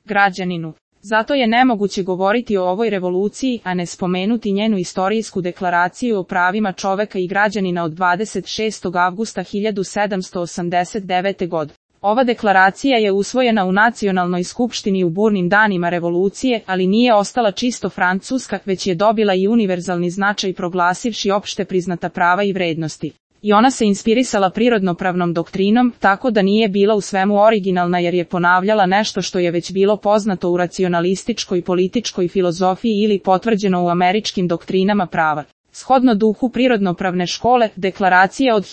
građaninu. Zato je nemoguće govoriti o ovoj revoluciji, a ne spomenuti njenu istorijsku deklaraciju o pravima čoveka i građanina od 26. avgusta 1789. godine. Ova deklaracija je usvojena u Nacionalnoj skupštini u burnim danima revolucije, ali nije ostala čisto francuska, već je dobila i univerzalni značaj proglasivši opšte priznata prava i vrednosti. I ona se inspirisala prirodnopravnom doktrinom, tako da nije bila u svemu originalna jer je ponavljala nešto što je već bilo poznato u racionalističkoj političkoj filozofiji ili potvrđeno u američkim doktrinama prava. Shodno duhu prirodnopravne škole, deklaracija od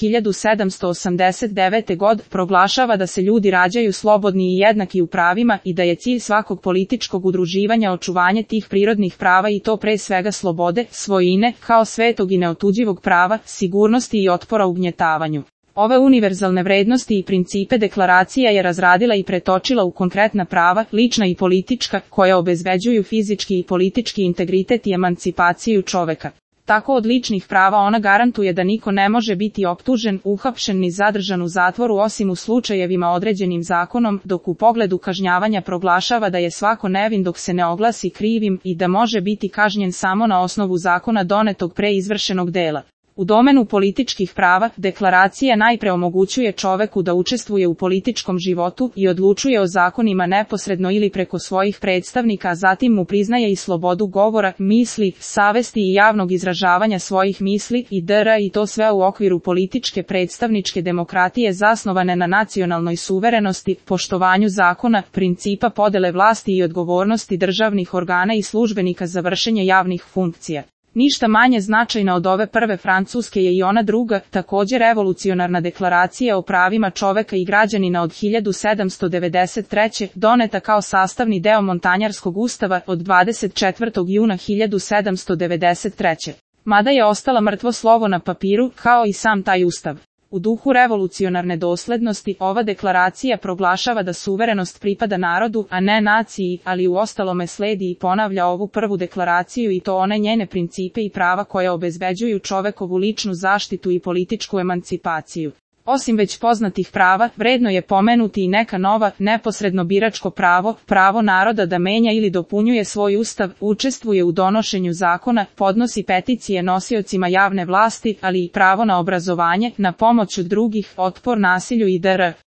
1789. godine proglašava da se ljudi rađaju slobodni i jednaki u pravima i da je cilj svakog političkog udruživanja očuvanje tih prirodnih prava i to pre svega slobode, svojine, kao svetog i neotuđivog prava, sigurnosti i otpora ugnjetavanju. Ove univerzalne vrednosti i principe deklaracija je razradila i pretočila u konkretna prava, lična i politička, koja obezbeđuju fizički i politički integritet i emancipaciju čoveka. Tako od ličnih prava ona garantuje da niko ne može biti optužen, uhapšen ni zadržan u zatvoru osim u slučajevima određenim zakonom, dok u pogledu kažnjavanja proglašava da je svako nevin dok se ne oglasi krivim i da može biti kažnjen samo na osnovu zakona donetog pre izvršenog dela. U domenu političkih prava, deklaracija najpre omogućuje čoveku da učestvuje u političkom životu i odlučuje o zakonima neposredno ili preko svojih predstavnika, a zatim mu priznaje i slobodu govora, misli, savesti i javnog izražavanja svojih misli i to sve u okviru političke predstavničke demokratije zasnovane na nacionalnoj suverenosti, poštovanju zakona, principa podele vlasti i odgovornosti državnih organa i službenika za vršenje javnih funkcija. Ništa manje značajna od ove prve francuske je i ona druga, također revolucionarna deklaracija o pravima čoveka i građanina od 1793. doneta kao sastavni deo Montanjarskog ustava od 24. juna 1793. Mada je ostala mrtvo slovo na papiru, kao i sam taj ustav. U duhu revolucionarne doslednosti, ova deklaracija proglašava da suverenost pripada narodu, a ne naciji, ali u ostalome sledi i ponavlja ovu prvu deklaraciju i to one njene principe i prava koje obezbeđuju čovekovu ličnu zaštitu i političku emancipaciju. Osim već poznatih prava, vredno je pomenuti i neka nova, neposredno biračko pravo, pravo naroda da menja ili dopunjuje svoj ustav, učestvuje u donošenju zakona, podnosi peticije nosiocima javne vlasti, ali i pravo na obrazovanje, na pomoć od drugih, otpor nasilju i dr.